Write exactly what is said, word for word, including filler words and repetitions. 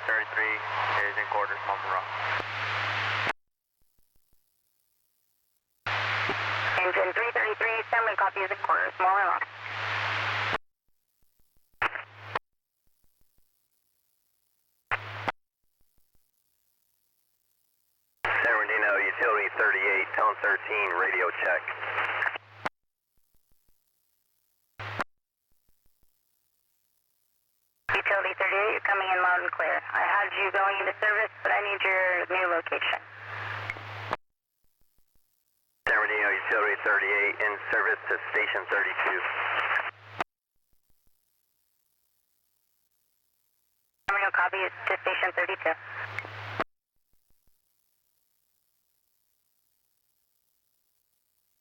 thirty-three is in quarters, Mama Rock. Engine three thirty-three, Stanley copies in quarters, Mama Rock. San Bernardino, Utility thirty-eight, tone thirteen, radio check. Utility thirty-eight, you're coming in loud and clear. I had you going into service, but I need your new location. San Bernardino, Utility thirty-eight, in service to Station thirty-two. San Bernardino, copy to Station thirty-two.